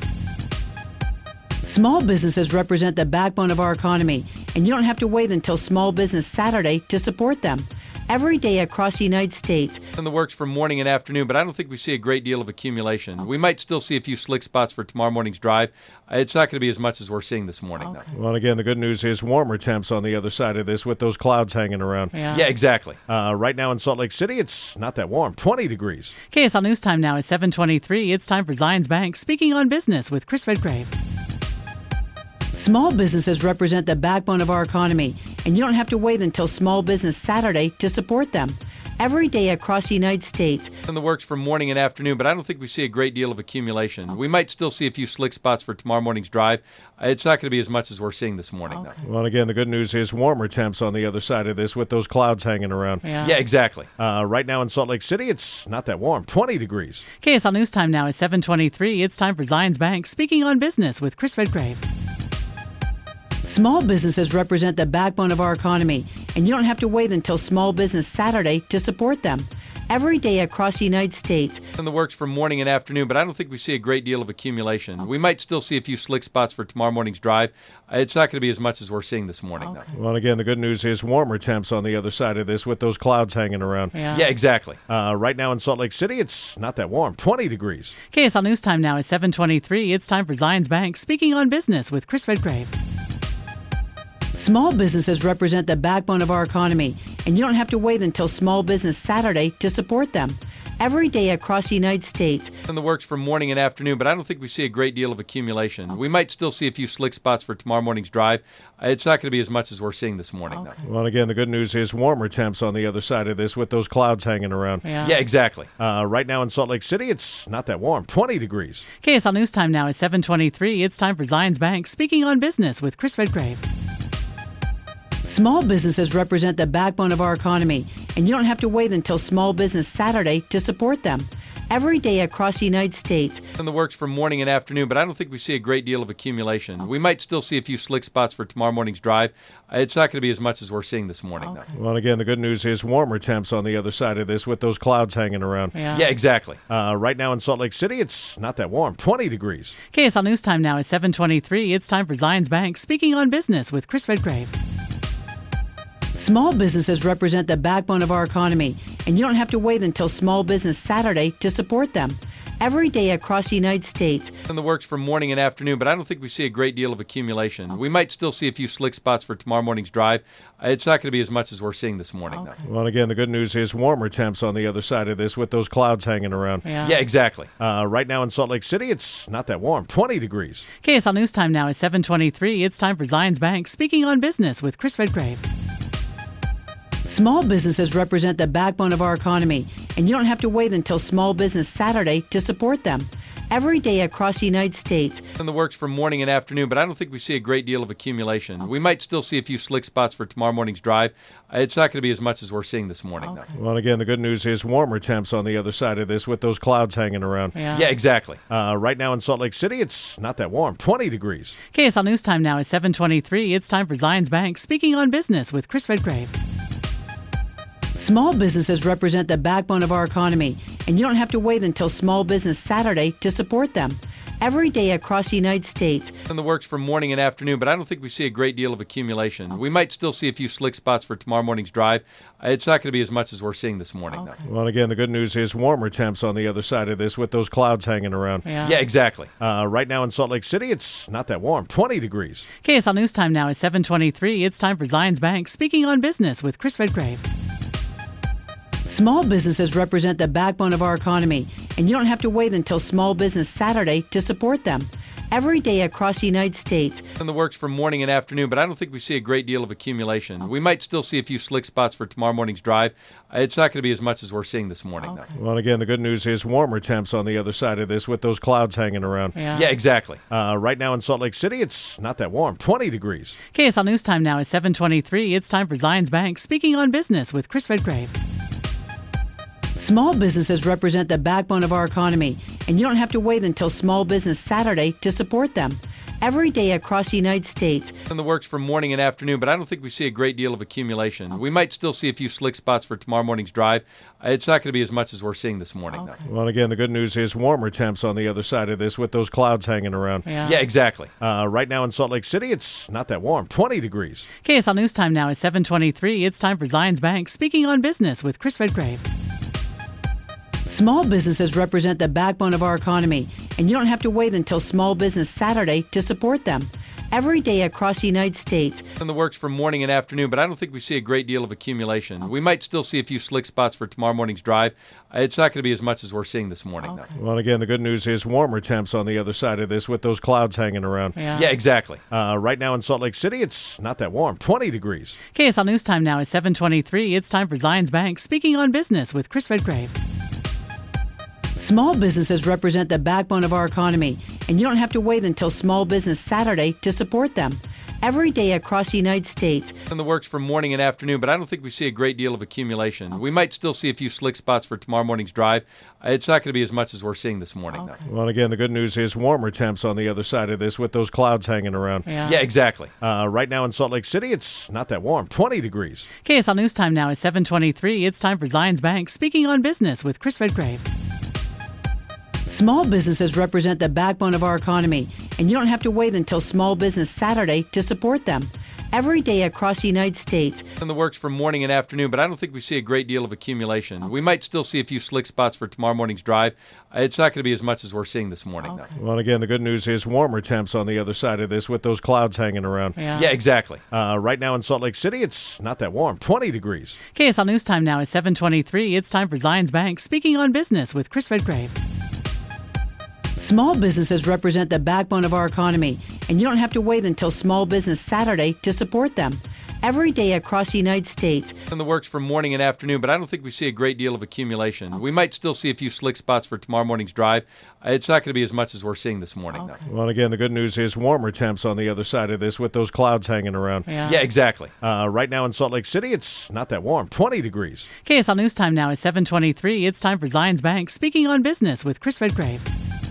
Small businesses represent the backbone of our economy, and you don't have to wait until Small Business Saturday to support them. Every day across the United States. In the works for morning and afternoon, but I don't think we see a great deal of accumulation. We might still see a few slick spots for tomorrow morning's drive. It's not going to be as much as we're seeing this morning, though. Well, again, the good news is warmer temps on the other side of this with those clouds hanging around. Yeah, exactly. Right now in Salt Lake City, it's not that warm, 20 degrees. KSL News Time now is 7:23. It's time for Zions Bank Speaking on Business with Chris Redgrave. Small businesses represent the backbone of our economy, and you don't have to wait until Small Business Saturday to support them. Every day across the United States. In the works for morning and afternoon, but I don't think we see a great deal of accumulation. We might still see a few slick spots for tomorrow morning's drive. It's not going to be as much as we're seeing this morning, though. Well, again, the good news is warmer temps on the other side of this with those clouds hanging around. Yeah, exactly. Right now in Salt Lake City, it's not that warm, 20 degrees. KSL News Time now is 7:23. It's time for Zions Bank Speaking on Business with Chris Redgrave. Small businesses represent the backbone of our economy, and you don't have to wait until Small Business Saturday to support them. every day across the United States. In the works for morning and afternoon, but I don't think we see a great deal of accumulation. We might still see a few slick spots for tomorrow morning's drive. It's not going to be as much as we're seeing this morning, though. Well, again, the good news is warmer temps on the other side of this with those clouds hanging around. Yeah, exactly. Right now in Salt Lake City, it's not that warm, 20 degrees. KSL News Time now is 7:23. It's time for Zions Bank Speaking on Business with Chris Redgrave. Small businesses represent the backbone of our economy, and you don't have to wait until Small Business Saturday to support them. Every day across the United States. In the works for morning and afternoon, but I don't think we see a great deal of accumulation. We might still see a few slick spots for tomorrow morning's drive. It's not going to be as much as we're seeing this morning, though. Well, again, the good news is warmer temps on the other side of this with those clouds hanging around. Yeah, exactly. Right now in Salt Lake City, it's not that warm, 20 degrees. KSL News Time now is 7:23. It's time for Zions Bank Speaking on Business with Chris Redgrave. Small businesses represent the backbone of our economy, and you don't have to wait until Small Business Saturday to support them. Every day across the United States. In the works for morning and afternoon, but I don't think we see a great deal of accumulation. We might still see a few slick spots for tomorrow morning's drive. It's not going to be as much as we're seeing this morning, though. Well, again, the good news is warmer temps on the other side of this with those clouds hanging around. Yeah, exactly. Right now in Salt Lake City, it's not that warm, 20 degrees. KSL News Time now is 7:23. It's time for Zions Bank Speaking on Business with Chris Redgrave. Small businesses represent the backbone of our economy, and you don't have to wait until Small Business Saturday to support them. Every day across the United States. In the works for morning and afternoon, but I don't think we see a great deal of accumulation. We might still see a few slick spots for tomorrow morning's drive. It's not going to be as much as we're seeing this morning, though. Well, again, the good news is warmer temps on the other side of this with those clouds hanging around. Yeah, exactly. Right now in Salt Lake City, it's not that warm, 20 degrees. KSL News Time now is 7:23. It's time for Zions Bank Speaking on Business with Chris Redgrave. Small businesses represent the backbone of our economy, and you don't have to wait until Small Business Saturday to support them. Every day across the United States. In the works for morning and afternoon, but I don't think we see a great deal of accumulation. We might still see a few slick spots for tomorrow morning's drive. It's not going to be as much as we're seeing this morning, though. Well, again, the good news is warmer temps on the other side of this with those clouds hanging around. Yeah, exactly. Right now in Salt Lake City, it's not that warm, 20 degrees. KSL News Time now is 7:23. It's time for Zions Bank Speaking on Business with Chris Redgrave. Small businesses represent the backbone of our economy, and you don't have to wait until Small Business Saturday to support them. Every day across the United States. In the works for morning and afternoon, but I don't think we see a great deal of accumulation. We might still see a few slick spots for tomorrow morning's drive. It's not going to be as much as we're seeing this morning, though. Well, again, the good news is warmer temps on the other side of this with those clouds hanging around. Yeah, exactly. Right now in Salt Lake City, it's not that warm, 20 degrees. KSL News Time now is 7:23. It's time for Zions Bank Speaking on Business with Chris Redgrave. Small businesses represent the backbone of our economy, and you don't have to wait until Small Business Saturday to support them. Every day across the United States. In the works for morning and afternoon, but I don't think we see a great deal of accumulation. We might still see a few slick spots for tomorrow morning's drive. It's not going to be as much as we're seeing this morning, though. Well, again, the good news is warmer temps on the other side of this with those clouds hanging around. Yeah, exactly. Right now in Salt Lake City, it's not that warm, 20 degrees. KSL News Time now is 7:23. It's time for Zions Bank Speaking on Business with Chris Redgrave. Small businesses represent the backbone of our economy, and you don't have to wait until Small Business Saturday to support them. Every day across the United States. In the works for morning and afternoon, but I don't think we see a great deal of accumulation. We might still see a few slick spots for tomorrow morning's drive. It's not going to be as much as we're seeing this morning, though. Well, again, the good news is warmer temps on the other side of this with those clouds hanging around. Yeah, exactly. Right now in Salt Lake City, it's not that warm, 20 degrees. KSL News Time now is 7:23. It's time for Zions Bank Speaking on Business with Chris Redgrave. Small businesses represent the backbone of our economy, and you don't have to wait until Small Business Saturday to support them. Every day across the United States. In the works for morning and afternoon, but I don't think we see a great deal of accumulation. We might still see a few slick spots for tomorrow morning's drive. It's not going to be as much as we're seeing this morning, though. Well, again, the good news is warmer temps on the other side of this with those clouds hanging around. Yeah, exactly. Right now in Salt Lake City, it's not that warm, 20 degrees. KSL News Time now is 7:23. It's time for Zions Bank Speaking on Business with Chris Redgrave. Small businesses represent the backbone of our economy, and you don't have to wait until Small Business Saturday to support them. every day across the United States. In the works for morning and afternoon, but I don't think we see a great deal of accumulation. We might still see a few slick spots for tomorrow morning's drive. It's not going to be as much as we're seeing this morning, though. Well, again, the good news is warmer temps on the other side of this with those clouds hanging around. Yeah, exactly. Right now in Salt Lake City, it's not that warm, 20 degrees. KSL News Time now is 7:23. It's time for Zions Bank Speaking on Business with Chris Redgrave. Small businesses represent the backbone of our economy, and you don't have to wait until Small Business Saturday to support them. Every day across the United States. In the works for morning and afternoon, but I don't think we see a great deal of accumulation. We might still see a few slick spots for tomorrow morning's drive. It's not going to be as much as we're seeing this morning, though. Well, again, the good news is warmer temps on the other side of this with those clouds hanging around. Yeah, exactly. Right now in Salt Lake City, it's not that warm, 20 degrees. KSL News Time now is 7:23. It's time for Zions Bank Speaking on Business with Chris Redgrave. Small businesses represent the backbone of our economy, and you don't have to wait until Small Business Saturday to support them. Every day across the United States. In the works for morning and afternoon, but I don't think we see a great deal of accumulation. We might still see a few slick spots for tomorrow morning's drive. It's not going to be as much as we're seeing this morning, though. Well, again, the good news is warmer temps on the other side of this with those clouds hanging around. Yeah, exactly. Right now in Salt Lake City, it's not that warm, 20 degrees. KSL News Time now is 7:23. It's time for Zions Bank Speaking on Business with Chris Redgrave.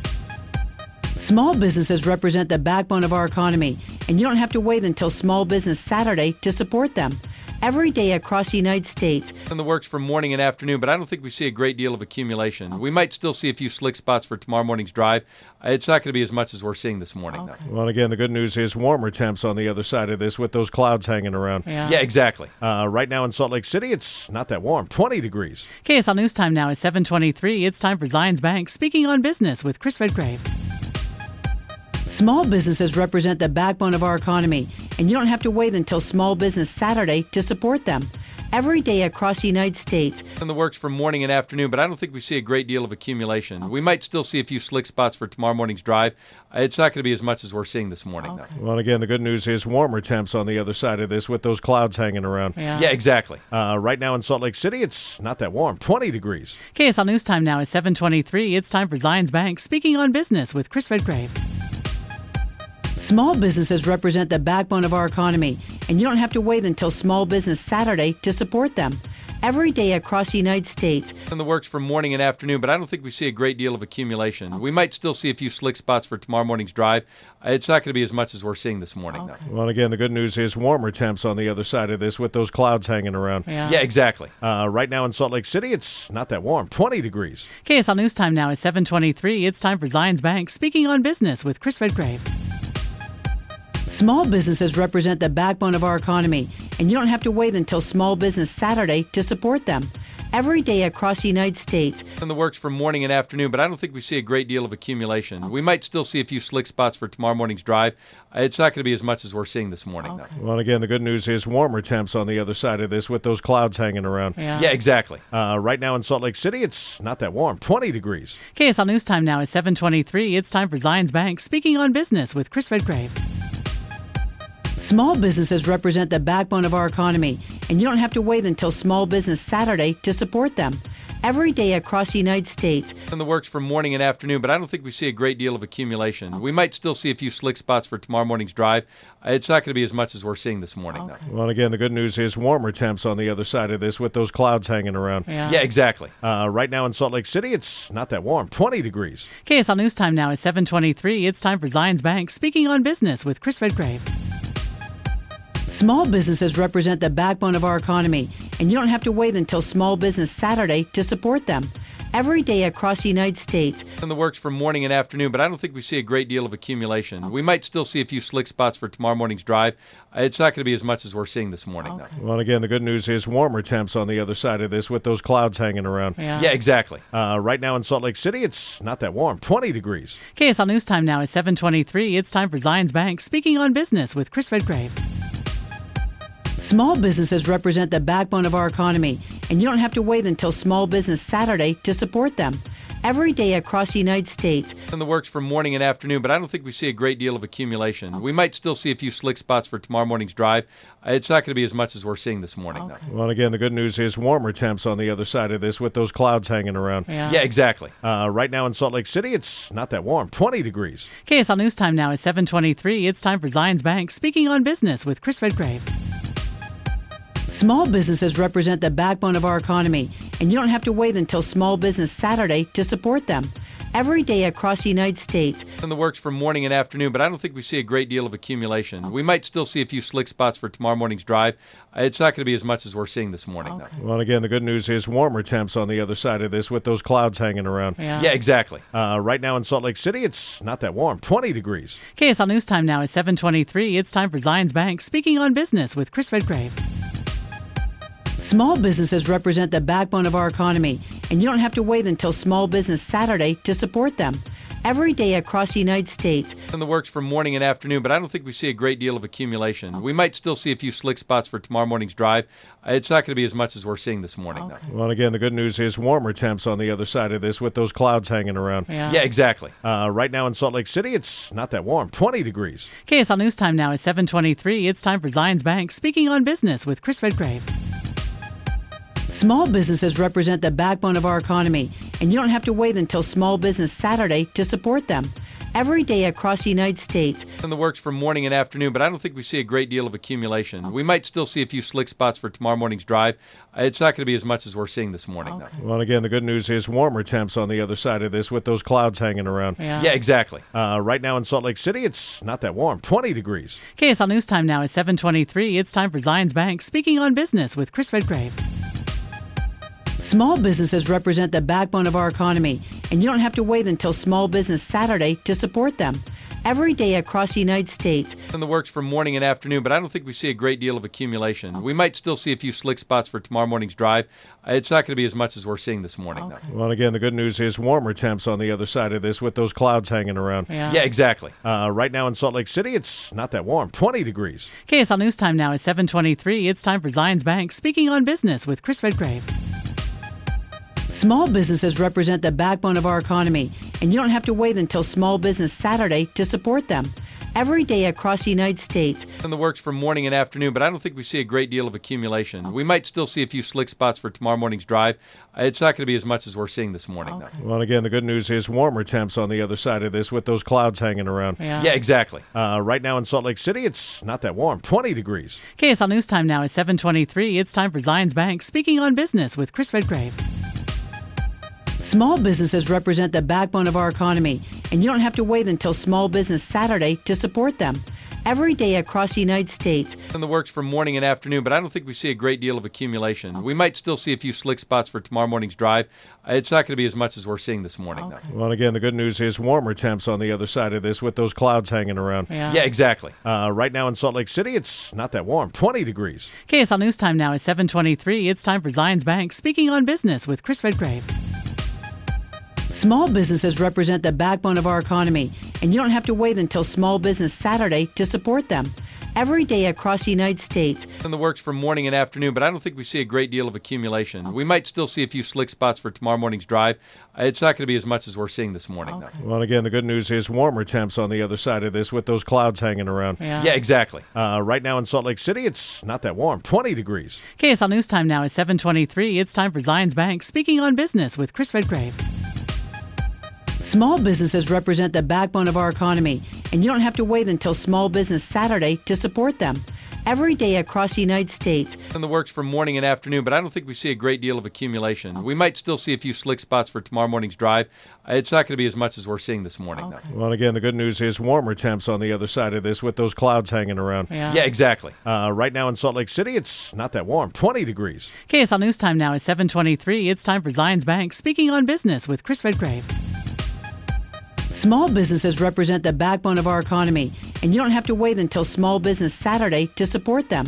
Small businesses represent the backbone of our economy, and you don't have to wait until Small Business Saturday to support them. Every day across the United States. In the works for morning and afternoon, but I don't think we see a great deal of accumulation. We might still see a few slick spots for tomorrow morning's drive. It's not going to be as much as we're seeing this morning, though. Well, again, the good news is warmer temps on the other side of this with those clouds hanging around. Yeah, exactly. Right now in Salt Lake City, it's not that warm, 20 degrees. KSL News Time now is 7:23. It's time for Zions Bank Speaking on Business with Chris Redgrave. Small businesses represent the backbone of our economy, and you don't have to wait until Small Business Saturday to support them. Every day across the United States. In the works for morning and afternoon, but I don't think we see a great deal of accumulation. We might still see a few slick spots for tomorrow morning's drive. It's not going to be as much as we're seeing this morning, though. Well, again, the good news is warmer temps on the other side of this with those clouds hanging around. Yeah, exactly. Right now in Salt Lake City, it's not that warm, 20 degrees. KSL News Time now is 7:23. It's time for Zions Bank Speaking on Business with Chris Redgrave. Small businesses represent the backbone of our economy, and you don't have to wait until Small Business Saturday to support them. Every day across the United States. In the works for morning and afternoon, but I don't think we see a great deal of accumulation. We might still see a few slick spots for tomorrow morning's drive. It's not going to be as much as we're seeing this morning, though. Well, again, the good news is warmer temps on the other side of this with those clouds hanging around. Yeah, exactly. Right now in Salt Lake City, it's not that warm, 20 degrees. KSL News Time now is 7:23. It's time for Zions Bank Speaking on Business with Chris Redgrave. Small businesses represent the backbone of our economy, and you don't have to wait until Small Business Saturday to support them. Every day across the United States. In the works for morning and afternoon, but I don't think we see a great deal of accumulation. We might still see a few slick spots for tomorrow morning's drive. It's not going to be as much as we're seeing this morning, though. Well, again, the good news is warmer temps on the other side of this with those clouds hanging around. Yeah, exactly. Right now in Salt Lake City, it's not that warm, 20 degrees. KSL News Time now is 7:23. It's time for Zions Bank Speaking on Business with Chris Redgrave. Small businesses represent the backbone of our economy, and you don't have to wait until Small Business Saturday to support them. Every day across the United States. In the works for morning and afternoon, but I don't think we see a great deal of accumulation. We might still see a few slick spots for tomorrow morning's drive. It's not going to be as much as we're seeing this morning, though. Well, again, the good news is warmer temps on the other side of this with those clouds hanging around. Yeah, exactly. Right now in Salt Lake City, it's not that warm, 20 degrees. KSL News Time now is 7:23. It's time for Zions Bank Speaking on Business with Chris Redgrave. Small businesses represent the backbone of our economy, and you don't have to wait until Small Business Saturday to support them. Every day across the United States. In the works for morning and afternoon, but I don't think we see a great deal of accumulation. We might still see a few slick spots for tomorrow morning's drive. It's not going to be as much as we're seeing this morning, though. Well, again, the good news is warmer temps on the other side of this with those clouds hanging around. Yeah, exactly. Right now in Salt Lake City, it's not that warm, 20 degrees. KSL News Time now is 7:23. It's time for Zions Bank Speaking on Business with Chris Redgrave. Small businesses represent the backbone of our economy, and you don't have to wait until Small Business Saturday to support them. every day across the United States. In the works for morning and afternoon, but I don't think we see a great deal of accumulation. Okay. We might still see a few slick spots for tomorrow morning's drive. It's not going to be as much as we're seeing this morning, though. Well, again, the good news is warmer temps on the other side of this with those clouds hanging around. Yeah, exactly. Right now in Salt Lake City, it's not that warm, 20 degrees. KSL News Time now is 7:23. It's time for Zions Bank Speaking on Business with Chris Redgrave. Small businesses represent the backbone of our economy, and you don't have to wait until Small Business Saturday to support them. Every day across the United States. In the works for morning and afternoon, but I don't think we see a great deal of accumulation. Okay. We might still see a few slick spots for tomorrow morning's drive. It's not going to be as much as we're seeing this morning, though. Well, again, the good news is warmer temps on the other side of this with those clouds hanging around. Yeah, exactly. Right now in Salt Lake City, it's not that warm, 20 degrees. KSL News Time now is 7:23. It's time for Zions Bank Speaking on Business with Chris Redgrave. Small businesses represent the backbone of our economy, and you don't have to wait until Small Business Saturday to support them. Every day across the United States. In the works for morning and afternoon, but I don't think we see a great deal of accumulation. Okay. We might still see a few slick spots for tomorrow morning's drive. It's not going to be as much as we're seeing this morning, though. Well, again, the good news is warmer temps on the other side of this with those clouds hanging around. Yeah, exactly. Right now in Salt Lake City, it's not that warm, 20 degrees. KSL News Time now is 7:23. It's time for Zions Bank Speaking on Business with Chris Redgrave. Small businesses represent the backbone of our economy, and you don't have to wait until Small Business Saturday to support them. Every day across the United States. In the works for morning and afternoon, but I don't think we see a great deal of accumulation. Okay. We might still see a few slick spots for tomorrow morning's drive. It's not going to be as much as we're seeing this morning, though. Well, again, the good news is warmer temps on the other side of this with those clouds hanging around. Yeah, exactly. Right now in Salt Lake City, it's not that warm, 20 degrees. KSL News Time now is 7:23. It's time for Zions Bank Speaking on Business with Chris Redgrave. Small businesses represent the backbone of our economy, and you don't have to wait until Small Business Saturday to support them. Every day across the United States. In the works for morning and afternoon, but I don't think we see a great deal of accumulation. Okay. We might still see a few slick spots for tomorrow morning's drive. It's not going to be as much as we're seeing this morning, though. Well, again, the good news is warmer temps on the other side of this with those clouds hanging around. Yeah, exactly. Right now in Salt Lake City, it's not that warm, 20 degrees. KSL News Time now is 7:23. It's time for Zions Bank Speaking on Business with Chris Redgrave. Small businesses represent the backbone of our economy, and you don't have to wait until Small Business Saturday to support them. Every day across the United States. In the works for morning and afternoon, but I don't think we see a great deal of accumulation. Okay. We might still see a few slick spots for tomorrow morning's drive. It's not going to be as much as we're seeing this morning, though. Well, again, the good news is warmer temps on the other side of this with those clouds hanging around. Yeah, exactly. Right now in Salt Lake City, it's not that warm, 20 degrees. KSL News Time now is 7:23. It's time for Zions Bank Speaking on Business with Chris Redgrave. Small businesses represent the backbone of our economy, and you don't have to wait until Small Business Saturday to support them. Every day across the United States. In the works for morning and afternoon, but I don't think we see a great deal of accumulation. Okay. We might still see a few slick spots for tomorrow morning's drive. It's not going to be as much as we're seeing this morning, though. Well, again, the good news is warmer temps on the other side of this with those clouds hanging around. Yeah, exactly. Right now in Salt Lake City, it's not that warm, 20 degrees. KSL News Time now is 7:23. It's time for Zions Bank Speaking on Business with Chris Redgrave. Small businesses represent the backbone of our economy, and you don't have to wait until Small Business Saturday to support them. Every day across the United States. In the works for morning and afternoon, but I don't think we see a great deal of accumulation. Okay. We might still see a few slick spots for tomorrow morning's drive. It's not going to be as much as we're seeing this morning, though. Well, again, the good news is warmer temps on the other side of this with those clouds hanging around. Yeah, exactly. Right now in Salt Lake City, it's not that warm, 20 degrees. KSL News Time now is 7:23. It's time for Zions Bank Speaking on Business with Chris Redgrave. Small businesses represent the backbone of our economy, and you don't have to wait until Small Business Saturday to support them. Every day across the United States. In the works for morning and afternoon, but I don't think we see a great deal of accumulation. Okay. We might still see a few slick spots for tomorrow morning's drive. It's not going to be as much as we're seeing this morning, though. Well, again, the good news is warmer temps on the other side of this with those clouds hanging around. Yeah, exactly. Right now in Salt Lake City, it's not that warm, 20 degrees. KSL News Time now is 7:23. It's time for Zions Bank Speaking on Business with Chris Redgrave. Small businesses represent the backbone of our economy, and you don't have to wait until Small Business Saturday to support them.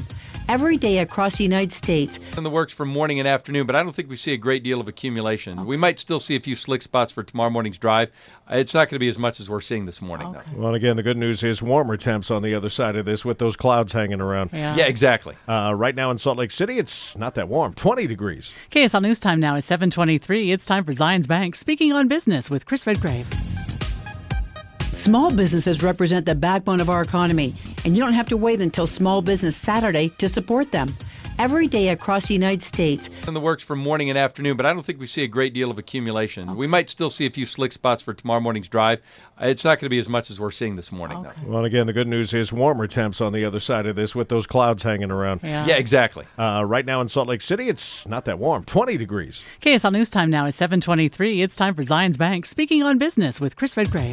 every day across the United States. In the works for morning and afternoon, but I don't think we see a great deal of accumulation. We might still see a few slick spots for tomorrow morning's drive. It's not going to be as much as we're seeing this morning, though. Well, again, the good news is warmer temps on the other side of this with those clouds hanging around. Yeah, exactly. Right now in Salt Lake City, it's not that warm, 20 degrees. KSL News Time now is 7:23. It's time for Zions Bank Speaking on Business with Chris Redgrave. Small businesses represent the backbone of our economy, and you don't have to wait until Small Business Saturday to support them. Every day across the United States. In the works for morning and afternoon, but I don't think we see a great deal of accumulation. We might still see a few slick spots for tomorrow morning's drive. It's not going to be as much as we're seeing this morning, though. Well, again, the good news is warmer temps on the other side of this with those clouds hanging around. Yeah, exactly. Right now in Salt Lake City, it's not that warm, 20 degrees. KSL News Time now is 7:23. It's time for Zions Bank Speaking on Business with Chris Redgrave.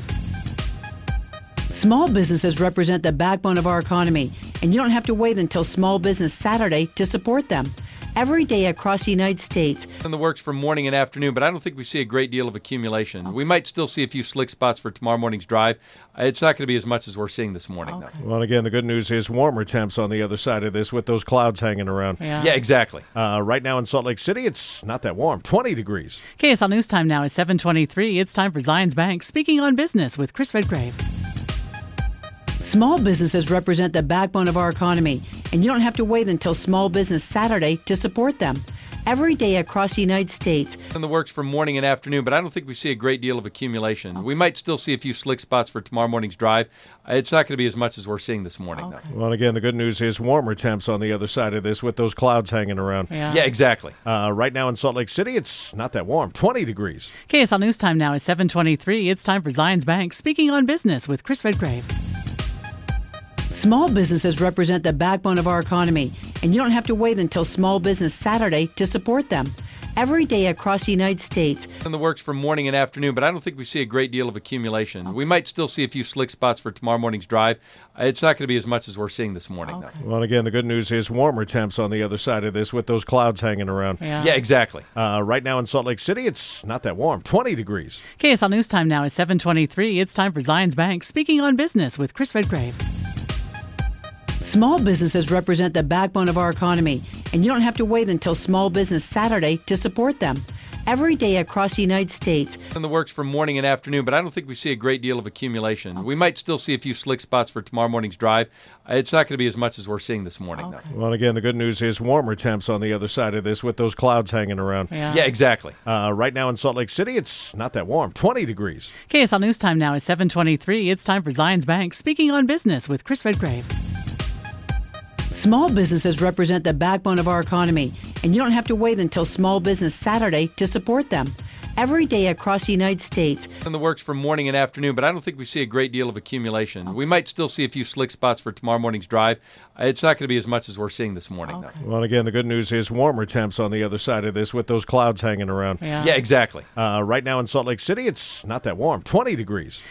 Small businesses represent the backbone of our economy, and you don't have to wait until Small Business Saturday to support them. Every day across the United States. In the works for morning and afternoon, but I don't think we see a great deal of accumulation. We might still see a few slick spots for tomorrow morning's drive. It's not going to be as much as we're seeing this morning, though. Well, again, the good news is warmer temps on the other side of this with those clouds hanging around. Yeah, exactly. Right now in Salt Lake City, it's not that warm, 20 degrees. KSL News Time now is 7:23. It's time for Zions Bank Speaking on Business with Chris Redgrave. Small businesses represent the backbone of our economy, and you don't have to wait until Small Business Saturday to support them. Every day across the United States. In the works for morning and afternoon, but I don't think we see a great deal of accumulation. We might still see a few slick spots for tomorrow morning's drive. It's not going to be as much as we're seeing this morning, though. Well, again, the good news is warmer temps on the other side of this with those clouds hanging around. Yeah, exactly. Right now in Salt Lake City, it's not that warm, 20 degrees. KSL News Time now is 7:23. It's time for Zions Bank Speaking on Business with Chris Redgrave. Small businesses represent the backbone of our economy, and you don't have to wait until Small Business Saturday to support them. Every day across the United States. In the works for morning and afternoon, but I don't think we see a great deal of accumulation. We might still see a few slick spots for tomorrow morning's drive. It's not going to be as much as we're seeing this morning, though. Well, again, the good news is warmer temps on the other side of this with those clouds hanging around. Yeah, exactly. Right now in Salt Lake City, it's not that warm, 20 degrees. KSL News Time now is 7:23. It's time for Zions Bank Speaking on Business with Chris Redgrave. Small businesses represent the backbone of our economy, and you don't have to wait until Small Business Saturday to support them. Every day across the United States. In the works for morning and afternoon, but I don't think we see a great deal of accumulation. We might still see a few slick spots for tomorrow morning's drive. It's not going to be as much as we're seeing this morning, though. Well, again, the good news is warmer temps on the other side of this with those clouds hanging around. Yeah, exactly. Right now in Salt Lake City, it's not that warm, 20 degrees. KSL News Time now is 7:23. It's time for Zions Bank Speaking on Business with Chris Redgrave. Small businesses represent the backbone of our economy, and you don't have to wait until Small Business Saturday to support them. Every day across the United States. In the works for morning and afternoon, but I don't think we see a great deal of accumulation. We might still see a few slick spots for tomorrow morning's drive. It's not going to be as much as we're seeing this morning, though. Well, again, the good news is warmer temps on the other side of this with those clouds hanging around. Yeah, exactly. Right now in Salt Lake City, it's not that warm, 20 degrees.